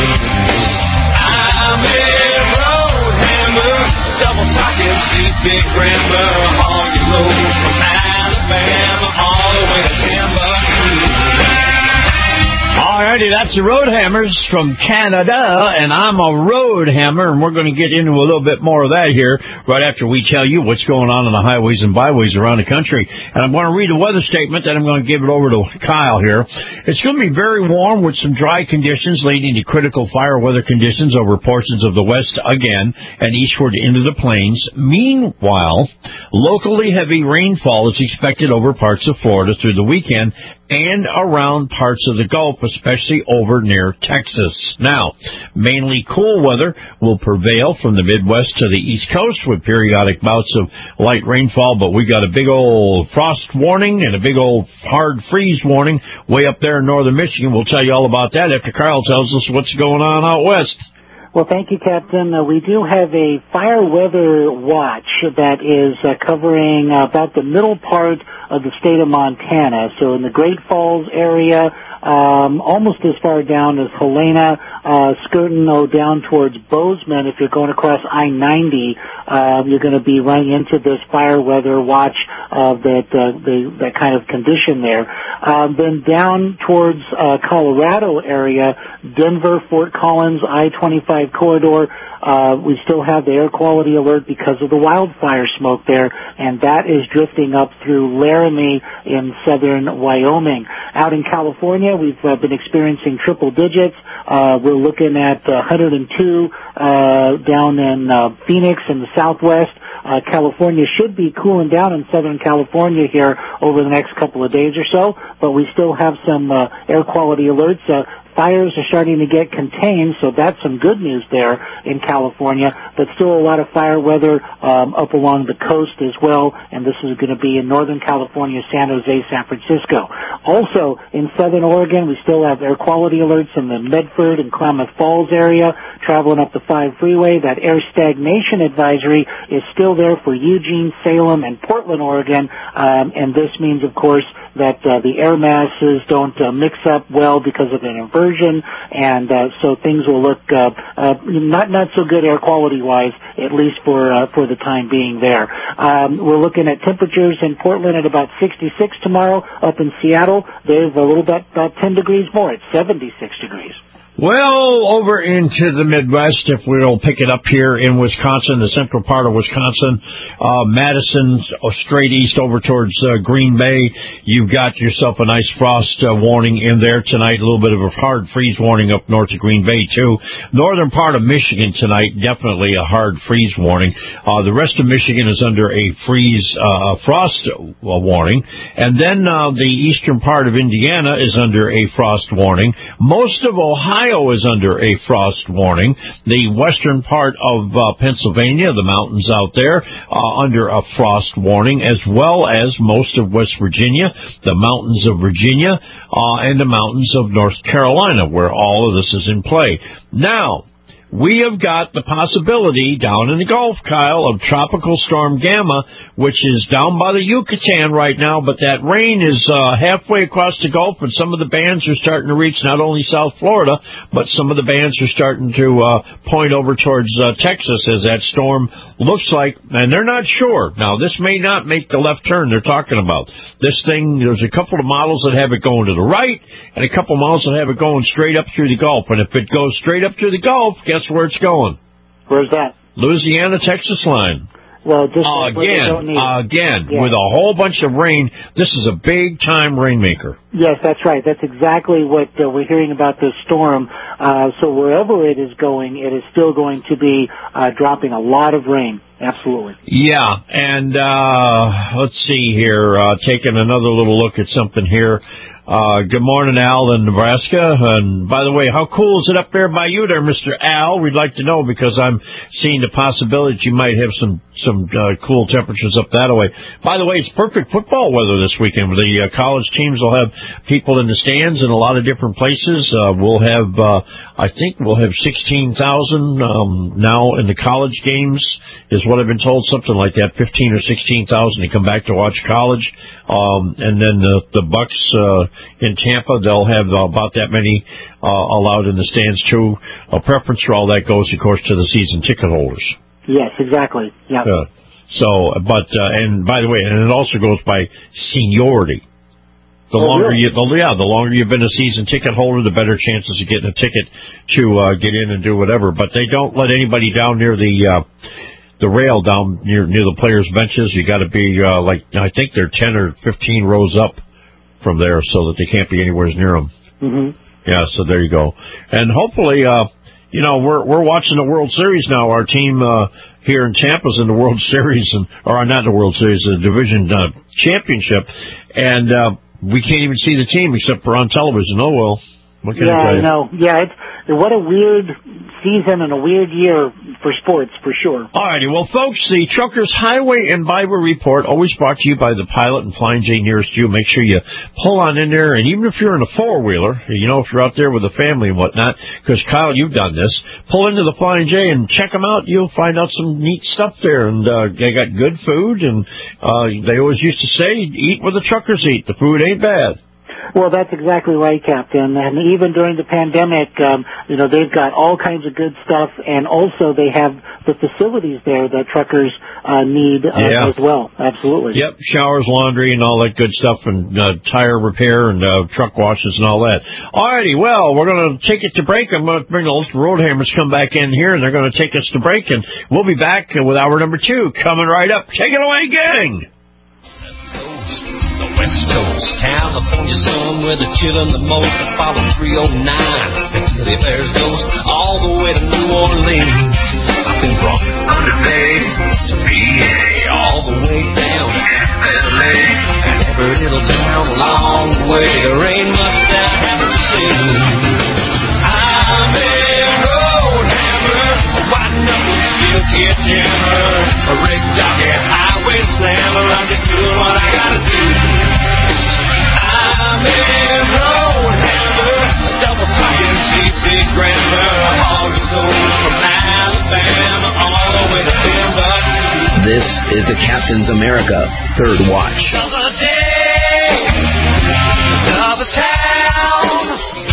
I'm a road hammer, double talking, see big grammar, haul your load from Alabama all the way to Timbuktu. Alrighty, that's the Road Hammers from Canada, and I'm a Road Hammer, and we're going to get into a little bit more of that here right after we tell you what's going on on the highways and byways around the country. And I'm going to read a weather statement, then I'm going to give it over to Kyle here. It's going to be very warm with some dry conditions leading to critical fire weather conditions over portions of the west again and eastward into the plains. Meanwhile, locally heavy rainfall is expected over parts of Florida through the weekend and around parts of the Gulf, especially over near Texas. Now, mainly cool weather will prevail from the Midwest to the East Coast with periodic bouts of light rainfall, but we got a big old frost warning and a big old hard freeze warning way up there in northern Michigan. We'll tell you all about that after Carl tells us what's going on out west. Well, thank you, Captain. Uh, we do have a fire weather watch that is uh, covering uh, about the middle part of the state of Montana. So in the Great Falls area, um, almost as far down as Helena, uh, skirting oh, down towards Bozeman. If you're going across I ninety, uh, you're going to be running into this fire weather watch of that, uh, the, that kind of condition there. Um, then down towards, uh, Colorado area, Denver, Fort Collins, I twenty-five corridor, uh, we still have the air quality alert because of the wildfire smoke there, and that is drifting up through Laramie in southern Wyoming. Out in California, we've uh, been experiencing triple digits. Uh, we're looking at uh, one hundred two uh, down in uh, Phoenix in the southwest. Uh, California should be cooling down in Southern California here over the next couple of days or so, but we still have some uh, air quality alerts. Uh, Fires are starting to get contained, so that's some good news there in California, but still a lot of fire weather um, up along the coast as well, and this is going to be in Northern California, San Jose, San Francisco. Also, in Southern Oregon, we still have air quality alerts in the Medford and Klamath Falls area, traveling up the five freeway. That air stagnation advisory is still there for Eugene, Salem, and Portland, Oregon, um, and this means, of course, that uh, the air masses don't uh, mix up well because of an inversion, and uh, so things will look uh, uh, not not so good air quality wise, at least for uh, for the time being there. Um, we're looking at temperatures in Portland at about sixty-six tomorrow. Up in Seattle, there's a little bit about ten degrees more. It's seventy-six degrees. Well, over into the Midwest, if we'll pick it up here in Wisconsin, the central part of Wisconsin, uh, Madison, straight east over towards uh, Green Bay, you've got yourself a nice frost uh, warning in there tonight, a little bit of a hard freeze warning up north of Green Bay, too. Northern part of Michigan tonight, definitely a hard freeze warning. Uh, the rest of Michigan is under a freeze, uh, frost uh, warning. And then uh, the eastern part of Indiana is under a frost warning. Most of Ohio Ohio is under a frost warning. The western part of uh, Pennsylvania, the mountains out there, uh, under a frost warning, as well as most of West Virginia, the mountains of Virginia, uh, and the mountains of North Carolina, where all of this is in play. Now, we have got the possibility down in the Gulf, Kyle, of Tropical Storm Gamma, which is down by the Yucatan right now, but that rain is uh, halfway across the Gulf, and some of the bands are starting to reach not only South Florida, but some of the bands are starting to uh, point over towards uh, Texas as that storm looks like, and they're not sure. Now, this may not make the left turn they're talking about. This thing, there's a couple of models that have it going to the right, and a couple of models that have it going straight up through the Gulf, and if it goes straight up through the Gulf, guess where it's going? Where's that? Louisiana, Texas line. Well, just uh, again, uh, again, yeah. with a whole bunch of rain, this is a big-time rainmaker. Yes, that's right. That's exactly what uh, we're hearing about this storm. Uh, so wherever it is going, it is still going to be uh, dropping a lot of rain. Absolutely. Yeah, and uh, let's see here, uh, taking another little look at something here. Uh, good morning, Al in Nebraska. And by the way, how cool is it up there by you there, Mister Al? We'd like to know because I'm seeing the possibility that you might have some, some uh, cool temperatures up that way. By the way, it's perfect football weather this weekend. The uh, college teams will have people in the stands in a lot of different places. Uh, we'll have, uh, I think we'll have sixteen thousand um, now in the college games is what I've been told, something like that, fifteen or sixteen thousand to come back to watch college. Um, and then the, the Bucks, uh, in Tampa, they'll have about that many uh, allowed in the stands, too. A preference for all that goes, of course, to the season ticket holders. Yes, exactly. Yeah. Uh, so, but, uh, and by the way, and it also goes by seniority. The oh, longer really? you, the, yeah, the longer you've been a season ticket holder, the better chances of getting a ticket to uh, get in and do whatever. But they don't let anybody down near the uh, the rail down near near the players' benches. You got to be uh, like I think they're ten or fifteen rows up from there, so that they can't be anywhere near them. Mm-hmm. Yeah, so there you go. And hopefully, uh, you know, we're we're watching the World Series now. Our team uh, here in Tampa's in the World Series, and or not the World Series, the Division uh, Championship, and uh, we can't even see the team except for on television. Oh well, what can yeah, I tell you? I know. Yeah, it's, what a weird season and a weird year for sports, for sure. All righty. Well, folks, the Truckers Highway and Bible Report, always brought to you by the Pilot and Flying J nearest you. Make sure you pull on in there, and even if you're in a four-wheeler, you know, if you're out there with a family and whatnot, because, Kyle, you've done this, pull into the Flying J and check them out. You'll find out some neat stuff there, and uh, they got good food, and uh, they always used to say, eat where the truckers eat. The food ain't bad. Well, that's exactly right, Captain. And even during the pandemic, um, you know, they've got all kinds of good stuff, and also they have the facilities there that truckers uh, need uh, yeah. as well. Absolutely. Yep, showers, laundry, and all that good stuff, and uh, tire repair and uh, truck washes and all that. All righty, well, we're going to take it to break. I'm going to bring the Ulster Roadhammers come back in here, and they're going to take us to break, and we'll be back with hour number two coming right up. Take it away, gang! The West Coast, California sun, where the chillin' the most. I follow three oh nine, the Teddy Bears ghost, all the way to New Orleans. I've been brought under Bay to P A, all the way down to L A, and every little town along the way. There ain't much that I haven't seen. I'm a road hammer, a white knuckle steel kid jammer, a rig jockey, highway slammer. I'm just doing what I gotta do. I'm a road hammer, a double talking big grammar. I'm all the road from Alabama all the way to Timbuktu. This is the Captain's America Third Watch. Another day, another town,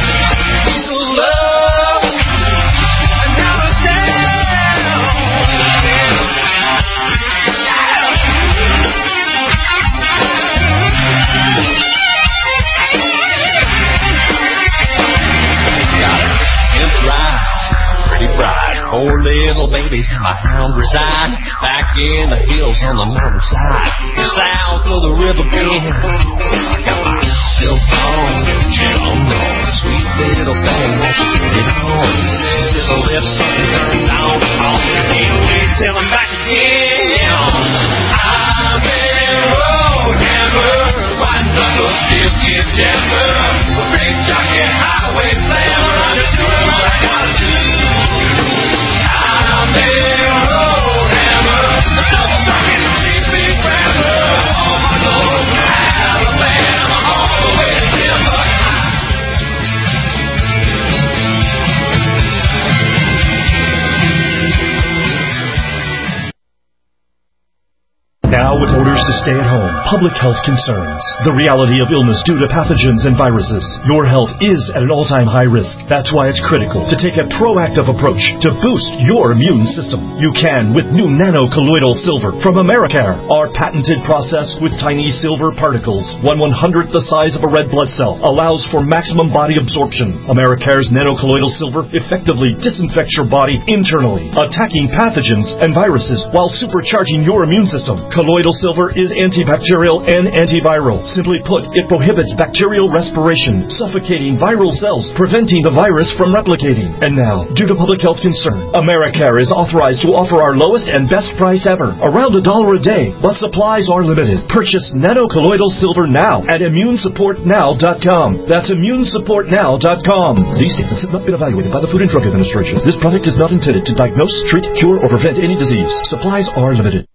love, another down. Four little babies and my hound reside back in the hills on the mountainside, south of the river bend. I got my silk on, shit on roll, sweet little thing wants to get it on. She says the left something turned on, off, can't wait till I'm back again. I'm a road hammer, white knuckle still get jammer, a big jockey highway slammer. I'm just doing what I gotta do. I'm a road hammer, a double talking cheap big rammer. On my road to Alabama, all the way to Timbuktu. Now with orders to stay at home, public health concerns, the reality of illness due to pathogens and viruses, your health is at an all-time high risk. That's why it's critical to take a proactive approach to boost your immune system. You can with new nano-colloidal silver from Americare. Our patented process with tiny silver particles, one one-hundredth the size of a red blood cell, allows for maximum body absorption. Americare's nano-colloidal silver effectively disinfects your body internally, attacking pathogens and viruses while supercharging your immune system. Colloidal silver is antibacterial and antiviral. Simply put, it prohibits bacterial respiration, suffocating viral cells, preventing the virus from replicating. And now, due to public health concern, Americare is authorized to offer our lowest and best price ever, around a dollar a day, but supplies are limited. Purchase nanocolloidal silver now at immune support now dot com. That's immune support now dot com. These statements have not been evaluated by the Food and Drug Administration. This product is not intended to diagnose, treat, cure, or prevent any disease. Supplies are limited.